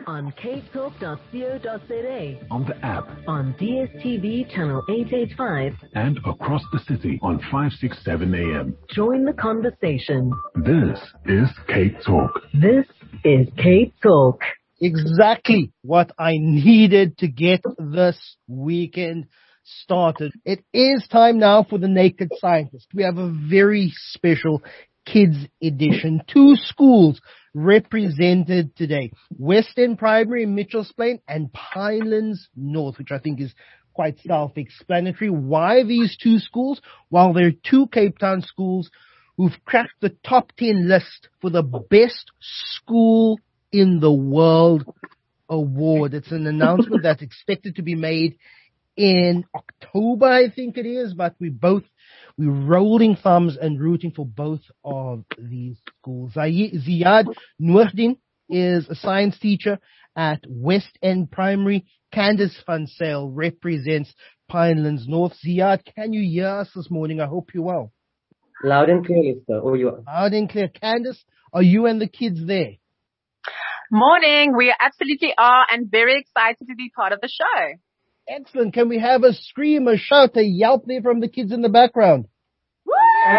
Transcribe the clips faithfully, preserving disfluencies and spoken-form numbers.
on cape talk dot co dot za, on the app, on D S T V channel eight eighty-five, and across the city on five sixty-seven A M. Join the conversation. This is Cape Talk. This is Cape Talk. Exactly what I needed to get this weekend started. It is time now for the Naked Scientist. We have a very special kids edition. Two schools represented today. West End Primary in Mitchells Plain and Pinelands North, which I think is quite self-explanatory. Why these two schools? Well, they're two Cape Town schools who've cracked the top ten list for the best school in the world award. It's an announcement that's expected to be made in October, I think it is, but we both, we're rolling thumbs and rooting for both of these schools. Ziad Noordin is a science teacher at West End Primary. Candice Van Sale represents Pinelands North. Ziad, can you hear us this morning? I hope you're well. Loud and clear, Lester. Oh, you are. Loud and clear. Candice, are you and the kids there? Morning. We absolutely are and very excited to be part of the show. Excellent. Can we have a scream, a shout, a yelp there from the kids in the background? Woo!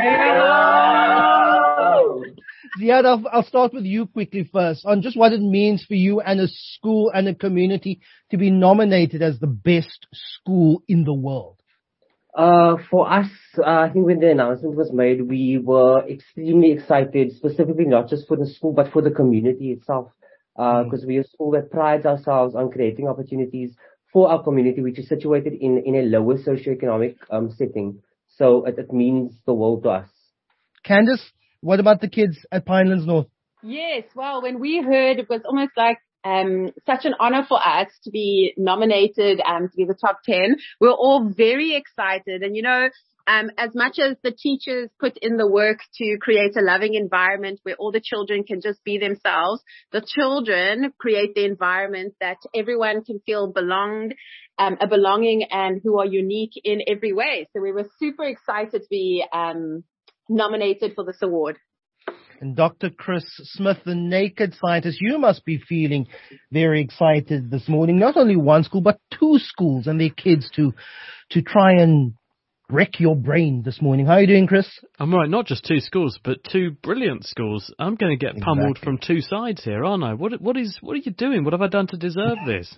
Ziad, I'll, I'll start with you quickly first on just what it means for you and a school and a community to be nominated as the best school in the world. Uh, for us, uh, I think when the announcement was made, we were extremely excited, specifically not just for the school, but for the community itself. Uh, because mm. we're a school that prides ourselves on creating opportunities for our community, which is situated in, in a lower socioeconomic um, setting. So it, it means the world to us. Candice, what about the kids at Pinelands North? Yes, well, when we heard, it was almost like um, such an honor for us to be nominated um, to be the top ten. We're all very excited. And, you know, Um, as much as the teachers put in the work to create a loving environment where all the children can just be themselves, the children create the environment that everyone can feel belonged, um, a belonging and who are unique in every way. So we were super excited to be um, nominated for this award. And Doctor Chris Smith, the Naked Scientist, you must be feeling very excited this morning. Not only one school, but two schools and their kids to to try and wreck your brain this morning. How are you doing, Chris? I'm all right. Not just two schools, but two brilliant schools. I'm going to get exactly. pummeled from two sides here, aren't I? What, what is, what are you doing? What have I done to deserve this?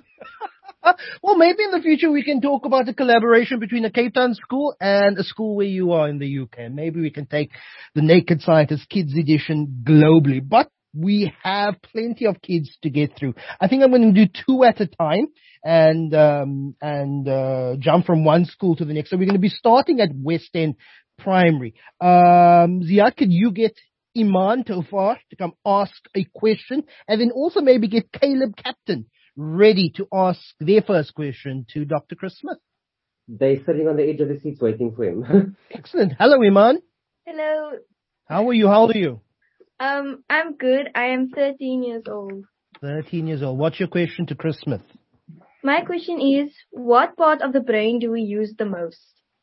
Well, maybe in the future we can talk about a collaboration between a Cape Town school and a school where you are in the U K. Maybe we can take the Naked Scientist Kids Edition globally. But we have plenty of kids to get through. I think I'm going to do two at a time and um and uh jump from one school to the next. So we're going to be starting at West End Primary. Um Ziad, could you get Iman Tofar to come ask a question, and then also maybe get Caleb Captain ready to ask their first question to Doctor Chris Smith? They're sitting on the edge of the seats waiting for him. Excellent. Hello, Iman. Hello. How are you? How old are you? Um, I'm good. I am thirteen years old. thirteen years old. What's your question to Chris Smith? My question is, what part of the brain do we use the most?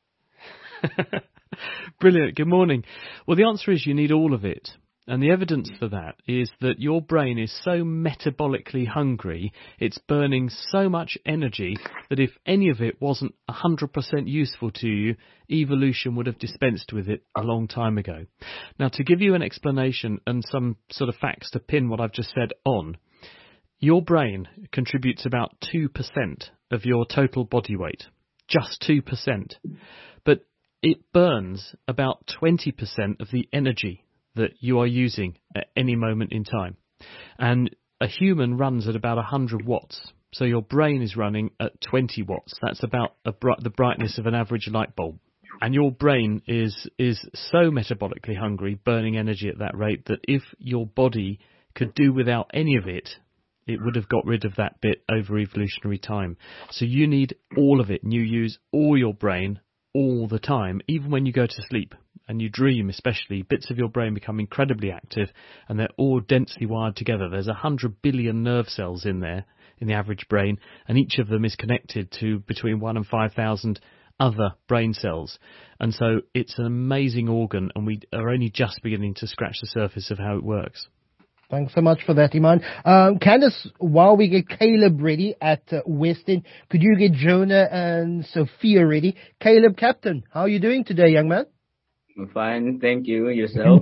Brilliant. Good morning. Well, the answer is you need all of it. And the evidence for that is that your brain is so metabolically hungry, it's burning so much energy that if any of it wasn't one hundred percent useful to you, evolution would have dispensed with it a long time ago. Now, to give you an explanation and some sort of facts to pin what I've just said on, your brain contributes about two percent of your total body weight, just two percent. But it burns about twenty percent of the energy that you are using at any moment in time. And a human runs at about one hundred watts. So your brain is running at twenty watts. That's about a bri- the brightness of an average light bulb. And your brain is is so metabolically hungry, burning energy at that rate, that if your body could do without any of it, it would have got rid of that bit over evolutionary time. So you need all of it, and you use all your brain all the time, even when you go to sleep. And you dream especially, bits of your brain become incredibly active, and they're all densely wired together. There's a hundred billion nerve cells in there, in the average brain, and each of them is connected to between one and five thousand other brain cells. And so it's an amazing organ, and we are only just beginning to scratch the surface of how it works. Thanks so much for that, Iman. Um, Candice, while we get Caleb ready at uh, Westin, could you get Jonah and Sophia ready? Caleb, Captain, how are you doing today, young man? I'm fine, thank you. Yourself?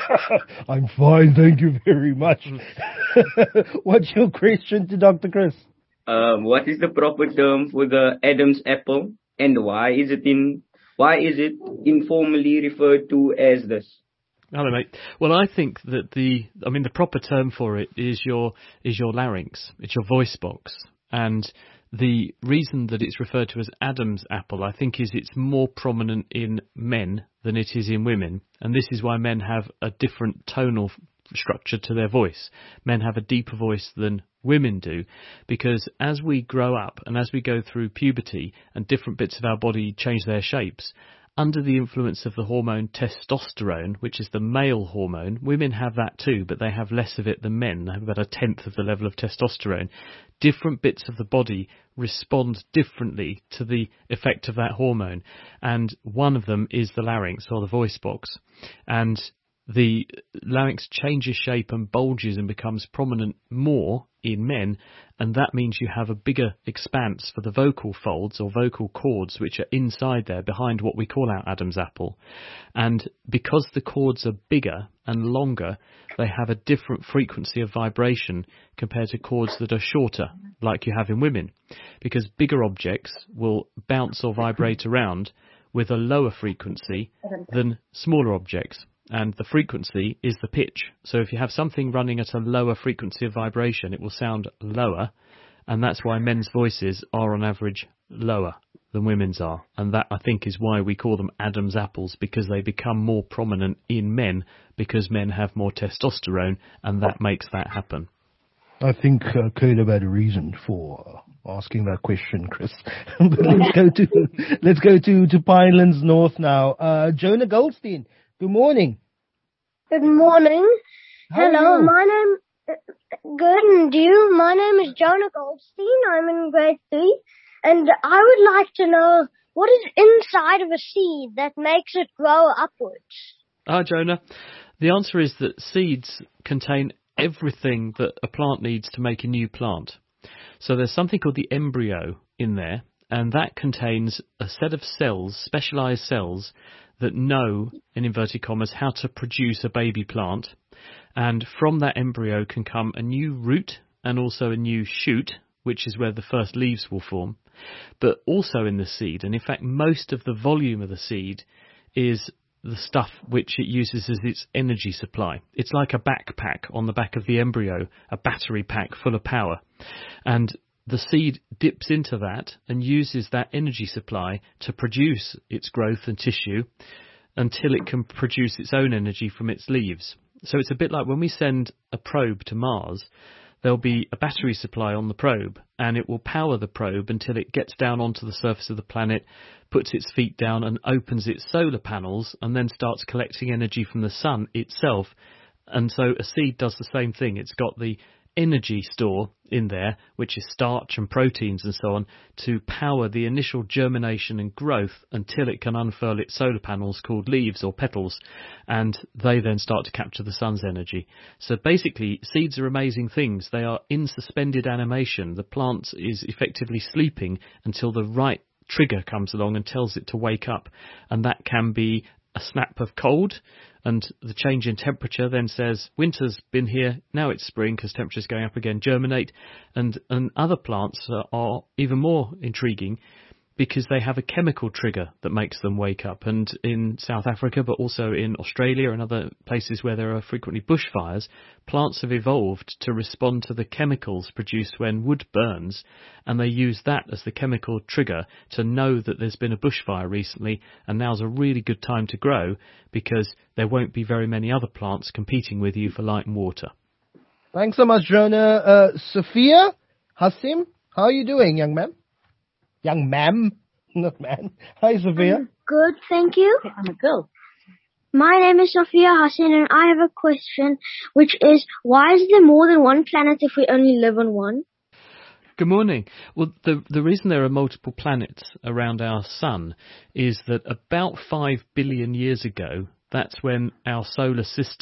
I'm fine, thank you very much. What's your question to Doctor Chris? Um, what is the proper term for the Adam's apple, and why is it in why is it informally referred to as this? Hello, mate. Well, I think that the, I mean, the proper term for it is your is your larynx. It's your voice box, and the reason that it's referred to as Adam's apple, I think, is it's more prominent in men than it is in women, and this is why men have a different tonal structure to their voice. Men have a deeper voice than women do, because as we grow up and as we go through puberty and different bits of our body change their shapes, under the influence of the hormone testosterone, which is the male hormone, women have that too, but they have less of it than men. They have about a tenth of the level of testosterone. Different bits of the body respond differently to the effect of that hormone, and one of them is the larynx, or the voice box. And the larynx changes shape and bulges and becomes prominent more in men, and that means you have a bigger expanse for the vocal folds or vocal cords, which are inside there behind what we call our Adam's apple. And because the cords are bigger and longer, they have a different frequency of vibration compared to cords that are shorter, like you have in women, because bigger objects will bounce or vibrate around with a lower frequency than smaller objects. And the frequency is the pitch. So if you have something running at a lower frequency of vibration, it will sound lower. And that's why men's voices are on average lower than women's are. And that, I think, is why we call them Adam's apples, because they become more prominent in men because men have more testosterone, and that makes that happen. I think uh, Caleb had a reason for asking that question, Chris. But let's go to let's go to, to Pinelands North now. Uh, Jonah Goldstein. Good morning. Good morning. How Hello, are you? my name good and you. My name is Jonah Goldstein. I'm in grade three, and I would like to know what is inside of a seed that makes it grow upwards. Ah, Jonah, the answer is that seeds contain everything that a plant needs to make a new plant. So there's something called the embryo in there, and that contains a set of cells, specialised cells, that know, in inverted commas, how to produce a baby plant. And from that embryo can come a new root and also a new shoot, which is where the first leaves will form. But also in the seed, and in fact most of the volume of the seed, is the stuff which it uses as its energy supply. It's like a backpack on the back of the embryo, a battery pack full of power. And the seed dips into that and uses that energy supply to produce its growth and tissue until it can produce its own energy from its leaves. So it's a bit like when we send a probe to Mars, there'll be a battery supply on the probe, and it will power the probe until it gets down onto the surface of the planet, puts its feet down and opens its solar panels, and then starts collecting energy from the sun itself. And so a seed does the same thing. It's got the energy store in there, which is starch and proteins and so on, to power the initial germination and growth until it can unfurl its solar panels called leaves or petals, and they then start to capture the sun's energy. So basically, seeds are amazing things. They are in suspended animation. The plant is effectively sleeping until the right trigger comes along and tells it to wake up, and that can be a snap of cold, and the change in temperature then says winter's been here, now it's spring because temperature's going up again, germinate. And, and other plants are, are even more intriguing because they have a chemical trigger that makes them wake up. And in South Africa, but also in Australia and other places where there are frequently bushfires, plants have evolved to respond to the chemicals produced when wood burns, and they use that as the chemical trigger to know that there's been a bushfire recently, and now's a really good time to grow because there won't be very many other plants competing with you for light and water. Thanks so much, Jonah. Uh, Sophia Hasim, how are you doing, young man? Young ma'am, not man. Hi, Sophia. I'm good, thank you. I'm a girl. My name is Sophia Hassan, and I have a question, which is, why is there more than one planet if we only live on one? Good morning. Well, the the reason there are multiple planets around our sun is that about five billion years ago, that's when our solar system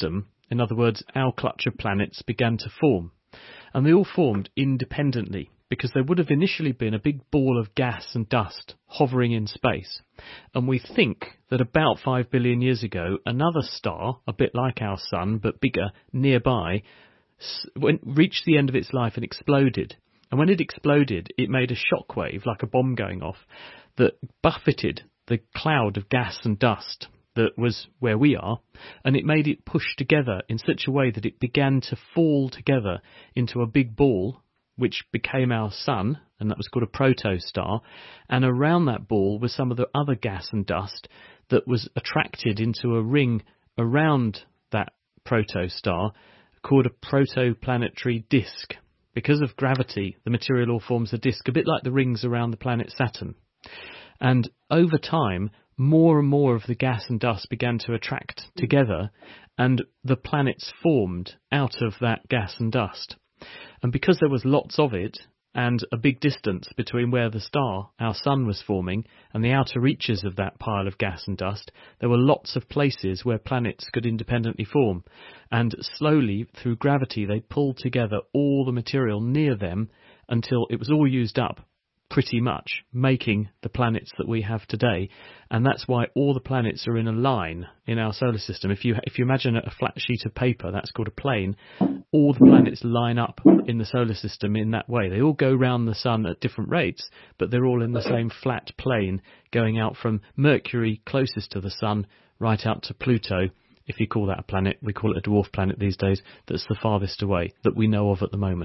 In other words, our clutch of planets began to form. And they all formed independently, because there would have initially been a big ball of gas and dust hovering in space. And we think that about five billion years ago, another star, a bit like our sun, but bigger, nearby, went, reached the end of its life and exploded. And when it exploded, it made a shockwave, like a bomb going off, that buffeted the cloud of gas and dust that was where we are, and it made it push together in such a way that it began to fall together into a big ball, which became our sun, and that was called a protostar, and around that ball was some of the other gas and dust that was attracted into a ring around that protostar called a protoplanetary disk. Because of gravity, the material all forms a disk, a bit like the rings around the planet Saturn. And over time, more and more of the gas and dust began to attract together, and the planets formed out of that gas and dust. And because there was lots of it, and a big distance between where the star, our sun, was forming, and the outer reaches of that pile of gas and dust, there were lots of places where planets could independently form. And slowly, through gravity, they pulled together all the material near them until it was all used up, pretty much, making the planets that we have today. And that's why all the planets are in a line in our solar system. If you if you imagine a flat sheet of paper, that's called a plane, all the planets line up in the solar system in that way. They all go round the sun at different rates, but they're all in the same flat plane, going out from Mercury, closest to the sun, right out to Pluto. If you call that a planet, we call it a dwarf planet these days, that's the farthest away that we know of at the moment.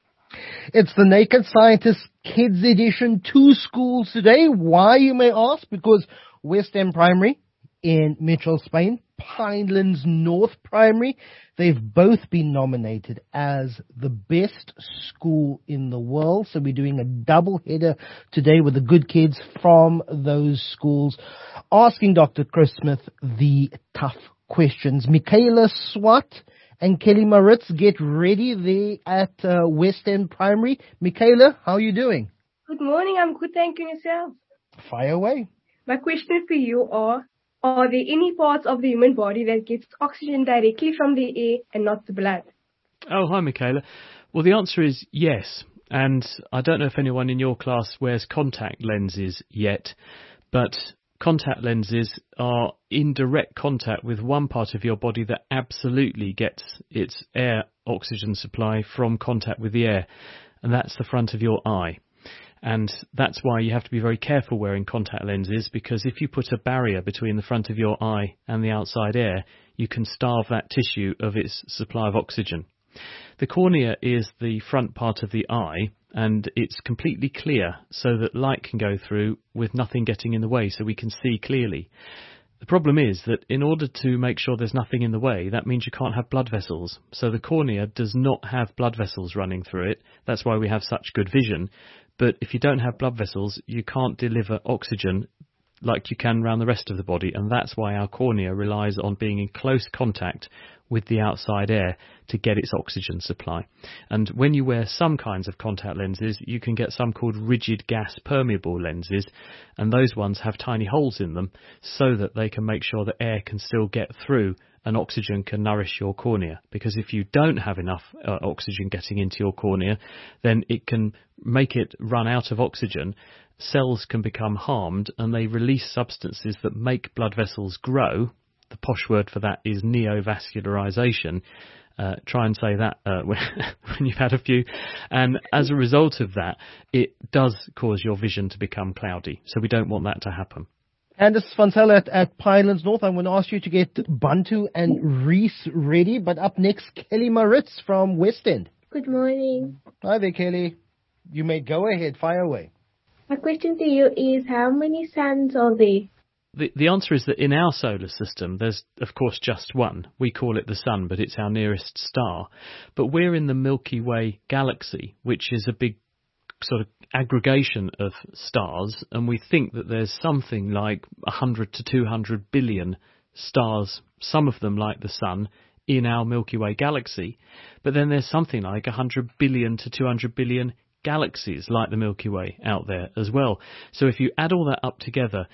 It's the Naked Scientist Kids Edition. Two schools today. Why, you may ask? Because West End Primary in Mitchell, Spain, Pinelands North Primary, they've both been nominated as the best school in the world. So we're doing a double header today with the good kids from those schools, asking Doctor Chris Smith the tough questions. Michaela Swart and Kelly Maritz, get ready there at uh, West End Primary. Michaela, how are you doing? Good morning, I'm good, thank you, yourself. Fire away. My question for you are, are there any parts of the human body that gets oxygen directly from the air and not the blood? Oh, hi, Michaela. Well, the answer is yes. And I don't know if anyone in your class wears contact lenses yet, but contact lenses are in direct contact with one part of your body that absolutely gets its air oxygen supply from contact with the air, and that's the front of your eye. And that's why you have to be very careful wearing contact lenses, because if you put a barrier between the front of your eye and the outside air, you can starve that tissue of its supply of oxygen. The cornea is the front part of the eye, and it's completely clear so that light can go through with nothing getting in the way, so we can see clearly. The problem is that in order to make sure there's nothing in the way, that means you can't have blood vessels. So the cornea does not have blood vessels running through it. That's why we have such good vision. But if you don't have blood vessels, you can't deliver oxygen like you can around the rest of the body, and that's why our cornea relies on being in close contact with the outside air to get its oxygen supply. And when you wear some kinds of contact lenses, you can get some called rigid gas permeable lenses, and those ones have tiny holes in them so that they can make sure that air can still get through and oxygen can nourish your cornea. Because if you don't have enough uh, oxygen getting into your cornea, then it can make it run out of oxygen. Cells can become harmed, and they release substances that make blood vessels grow. The posh word for that is neovascularization. Uh, try and say that uh, when, when you've had a few. And as a result of that, it does cause your vision to become cloudy. So we don't want that to happen. Anders van Zyl at, at Pinelands North, I'm going to ask you to get Bantu and Reese ready. But up next, Kelly Maritz from West End. Good morning. Hi there, Kelly. You may go ahead. Fire away. My question to you is, how many suns are there? The, the answer is that in our solar system, there's, of course, just one. We call it the Sun, but it's our nearest star. But we're in the Milky Way galaxy, which is a big sort of aggregation of stars, and we think that there's something like one hundred to two hundred billion stars, some of them like the Sun, in our Milky Way galaxy. But then there's something like one hundred billion to two hundred billion galaxies like the Milky Way out there as well. So if you add all that up together,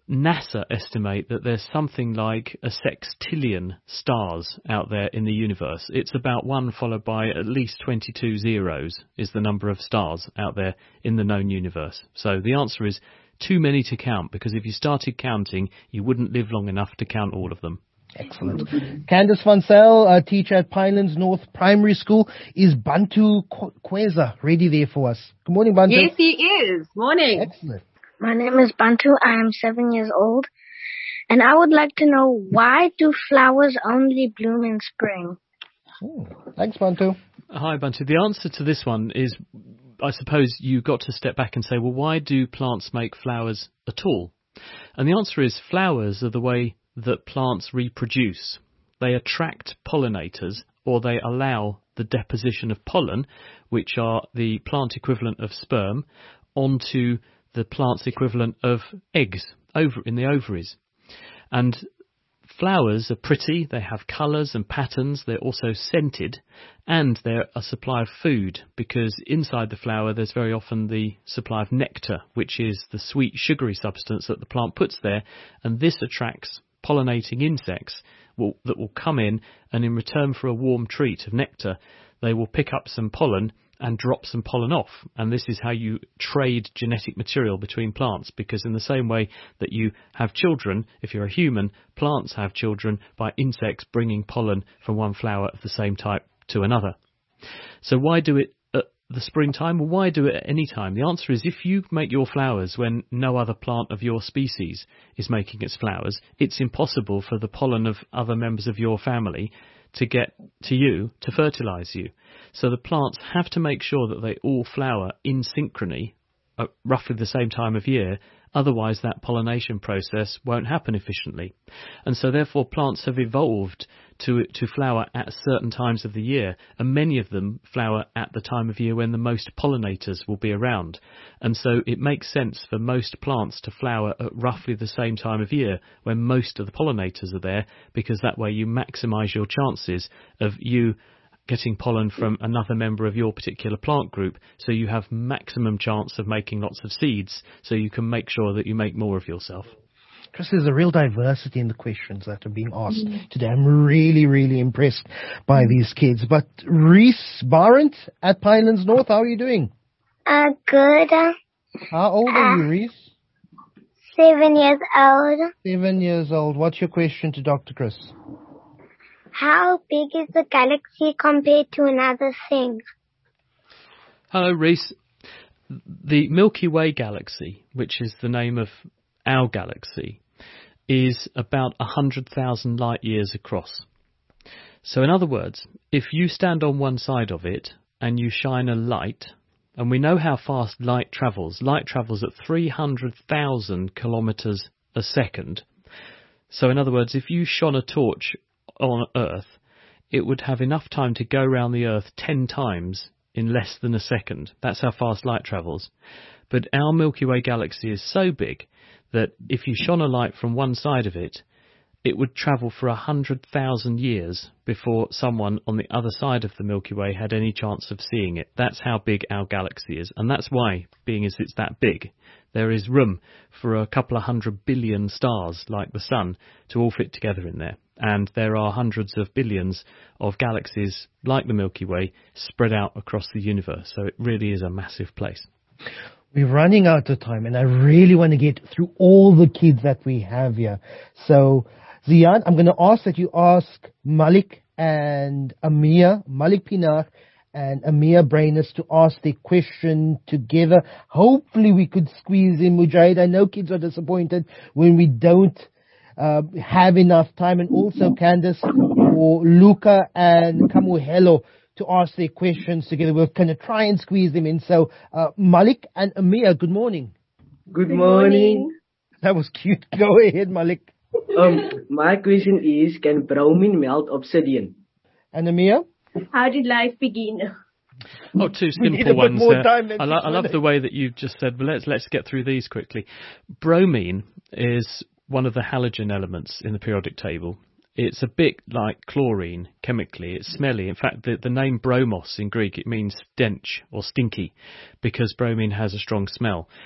NASA estimate that there's something like a sextillion stars out there in the universe. It's about one followed by at least twenty-two zeros is the number of stars out there in the known universe. So the answer is too many to count, because if you started counting, you wouldn't live long enough to count all of them. Excellent. Candice Vansel, a teacher at Pinelands North Primary School. Is Bantu Kweza ready there for us? Good morning, Bantu. Yes, he is. Morning. Excellent. My name is Bantu. I am seven years old. And I would like to know, why do flowers only bloom in spring? Oh, thanks, Bantu. Hi, Bantu. The answer to this one is, I suppose you got to step back and say, well, why do plants make flowers at all? And the answer is, flowers are the way that plants reproduce. They attract pollinators, or they allow the deposition of pollen, which are the plant equivalent of sperm, onto the plant's equivalent of eggs over in the ovaries. And flowers are pretty, they have colours and patterns, they're also scented, and they're a supply of food, because inside the flower there's very often the supply of nectar, which is the sweet sugary substance that the plant puts there, and this attracts pollinating insects will, that will come in, and in return for a warm treat of nectar, they will pick up some pollen and drop some pollen off. And this is how you trade genetic material between plants, because in the same way that you have children, if you're a human, plants have children by insects bringing pollen from one flower of the same type to another. So why do it at the springtime? Well, why do it at any time? The answer is, if you make your flowers when no other plant of your species is making its flowers, it's impossible for the pollen of other members of your family to get to you to fertilise you. So the plants have to make sure that they all flower in synchrony at roughly the same time of year, otherwise that pollination process won't happen efficiently. And so therefore plants have evolved to to flower at certain times of the year, and many of them flower at the time of year when the most pollinators will be around. And so it makes sense for most plants to flower at roughly the same time of year when most of the pollinators are there, because that way you maximise your chances of you getting pollen from another member of your particular plant group, so you have maximum chance of making lots of seeds, so you can make sure that you make more of yourself. Chris, there's a real diversity in the questions that are being asked today. I'm really, really impressed by these kids. But Reese Barrent at Pinelands North, how are you doing? Uh, good. How old are uh, you, Reese? Seven years old. Seven years old. What's your question to Doctor Chris? How big is the galaxy compared to another thing? Hello, Reese. The Milky Way galaxy, which is the name of our galaxy, is about one hundred thousand light years across. So in other words, if you stand on one side of it and you shine a light, and we know how fast light travels. Light travels at three hundred thousand kilometres a second. So in other words, if you shone a torch on Earth, it would have enough time to go around the Earth ten times in less than a second. That's how fast light travels. But our Milky Way galaxy is so big that if you shone a light from one side of it, it would travel for one hundred thousand years before someone on the other side of the Milky Way had any chance of seeing it. That's how big our galaxy is. And that's why, being as it's that big, there is room for a couple of hundred billion stars like the Sun to all fit together in there. And there are hundreds of billions of galaxies like the Milky Way spread out across the universe. So it really is a massive place. We're running out of time, and I really want to get through all the kids that we have here. So, Ziad, I'm going to ask that you ask Malik and Amir, Malik Pinar and Amir Brainers, to ask their question together. Hopefully we could squeeze in Mujahid. I know kids are disappointed when we don't uh, have enough time. And also Candice or Luca and Kamuhelo to ask their questions together. We're going to try and squeeze them in. So, uh, Malik and Amir, good morning. Good morning. That was cute. Go ahead, Malik. Um, my question is, can bromine melt obsidian? And Amir? How did life begin? Oh, two simple ones. Uh, I, lo- I love the way that you've just said, well, let's, let's get through these quickly. Bromine is one of the halogen elements in the periodic table. It's a bit like chlorine chemically. It's smelly. In fact, the, the name bromos in Greek, it means stench or stinky, because bromine has a strong smell.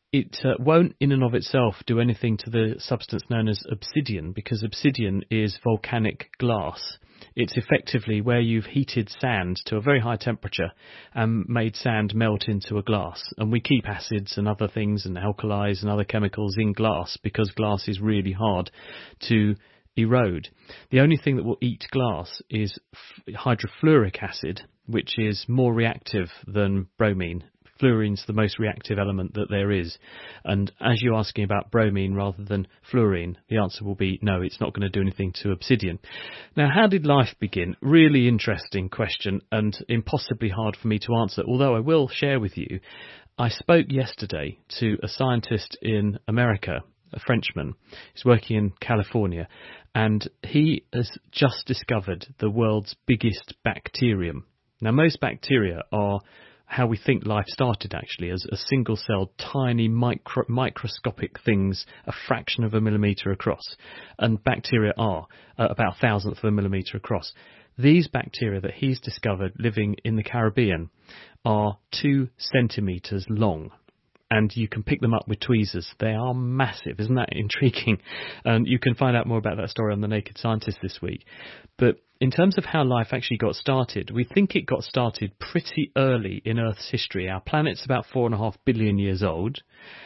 it uh, won't in and of itself do anything to the substance known as obsidian, because obsidian is volcanic glass. It's effectively where you've heated sand to a very high temperature and made sand melt into a glass. And we keep acids and other things and alkalis and other chemicals in glass because glass is really hard to erode. The only thing that will eat glass is f- hydrofluoric acid, which is more reactive than bromine. Fluorine's the most reactive element that there is. And as you're asking about bromine rather than fluorine, the answer will be no, it's not going to do anything to obsidian. Now, how did life begin? Really interesting question and impossibly hard for me to answer, although I will share with you. I spoke yesterday to a scientist in America, a Frenchman. He's working in California, and he has just discovered the world's biggest bacterium. Now, most bacteria are how we think life started, actually, as a single-celled, tiny, micro, microscopic things, a fraction of a millimetre across. And bacteria are uh, about a thousandth of a millimetre across. These bacteria that he's discovered living in the Caribbean are two centimetres long. And you can pick them up with tweezers. They are massive. Isn't that intriguing? And you can find out more about that story on The Naked Scientist this week. But in terms of how life actually got started, we think it got started pretty early in Earth's history. Our planet's about four and a half billion years old.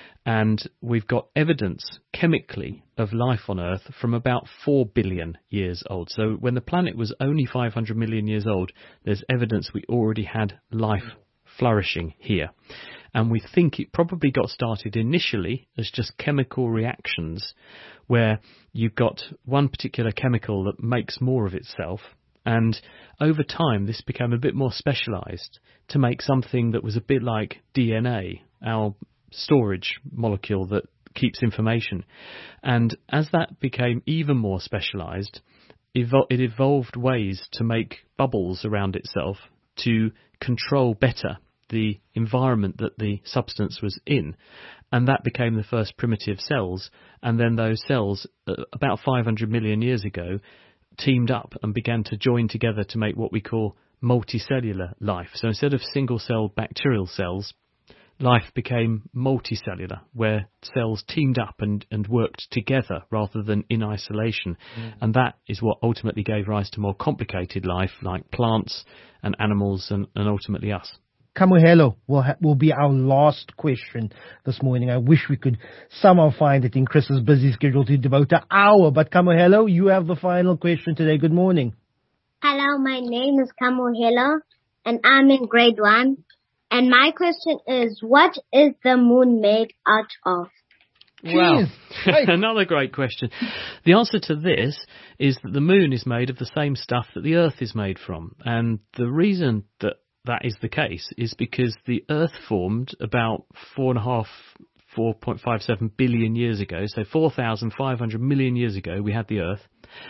And we've got evidence chemically of life on Earth from about four billion years old. So when the planet was only five hundred million years old, there's evidence we already had life flourishing here. And we think it probably got started initially as just chemical reactions where you've got one particular chemical that makes more of itself. And over time, this became a bit more specialized to make something that was a bit like D N A, our storage molecule that keeps information. And as that became even more specialized, evol- it evolved ways to make bubbles around itself to control better the environment that the substance was in, and that became the first primitive cells. And then those cells, uh, about five hundred million years ago, teamed up and began to join together to make what we call multicellular life. So instead of single-celled bacterial cells, life became multicellular, where cells teamed up and, and worked together rather than in isolation. Mm. And that is what ultimately gave rise to more complicated life, like plants and animals and, and ultimately us. Kamohelo will, ha- will be our last question this morning. I wish we could somehow find it in Chris's busy schedule to devote an hour. But Kamohelo, you have the final question today. Good morning. Hello, my name is Kamohelo, and I'm in grade one. And my question is, what is the moon made out of? Well, another great question. The answer to this is that the moon is made of the same stuff that the Earth is made from. And the reason that that is the case is because the Earth formed about four and a half, four point five seven billion years ago. So four thousand five hundred million years ago, we had the Earth.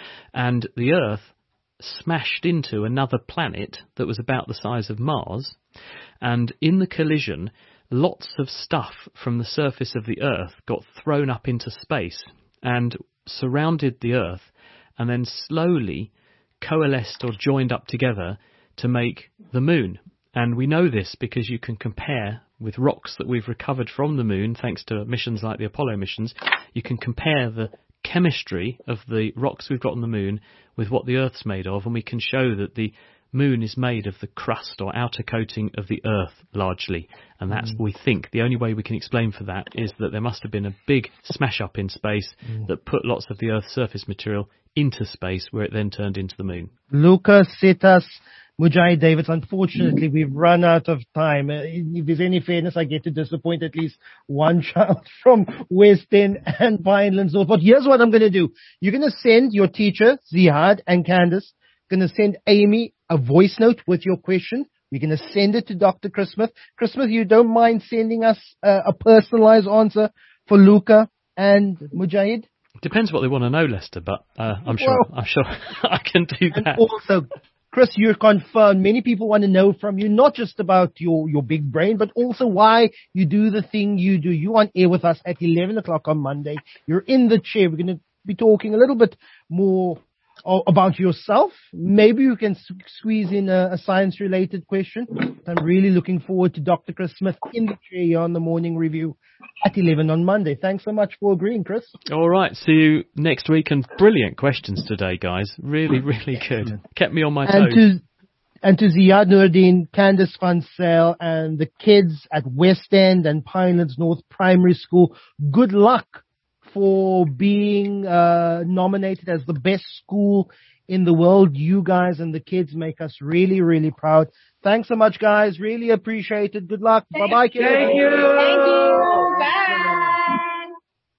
And the Earth smashed into another planet that was about the size of Mars. And in the collision, lots of stuff from the surface of the Earth got thrown up into space and surrounded the Earth and then slowly coalesced or joined up together to make the moon. And we know this because you can compare with rocks that we've recovered from the moon, thanks to missions like the Apollo missions. You can compare the chemistry of the rocks we've got on the moon with what the Earth's made of, and we can show that the moon is made of the crust or outer coating of the Earth largely. And that's, mm. we think, the only way we can explain for that is that there must have been a big smash up in space mm. that put lots of the Earth's surface material into space, where it then turned into the moon. Lucas, Cetas, Mujahid Davids, unfortunately, we've run out of time. Uh, if there's any fairness, I get to disappoint at least one child from West End and Pinelands North. But here's what I'm going to do. You're going to send your teacher, Zihad and Candace, going to send Amy a voice note with your question. You're going to send it to Doctor Chris Smith. Chris Smith, you don't mind sending us uh, a personalized answer for Luca and Mujahid? Depends what they want to know, Lester, but uh, I'm sure well, I'm sure I can do that. And also, Chris, you're confirmed. Many people want to know from you, not just about your, your big brain, but also why you do the thing you do. You're on air with us at eleven o'clock on Monday. You're in the chair. We're going to be talking a little bit more or about yourself. Maybe you can s- squeeze in a, a science-related question. I'm really looking forward to Doctor Chris Smith in the chair here on the Morning Review at eleven on Monday. Thanks so much for agreeing, Chris. All right, see you next week. And brilliant questions today, guys. Really, really good. Kept me on my And toes. to and to Ziad Nuruddin, Candice Van Sale, and the kids at West End and Pinelands North Primary School, good luck for being uh, nominated as the best school in the world. You guys and the kids make us really, really proud. Thanks so much, guys. Really appreciate it. Good luck. Bye-bye, kids. Thank you. Thank you. Bye.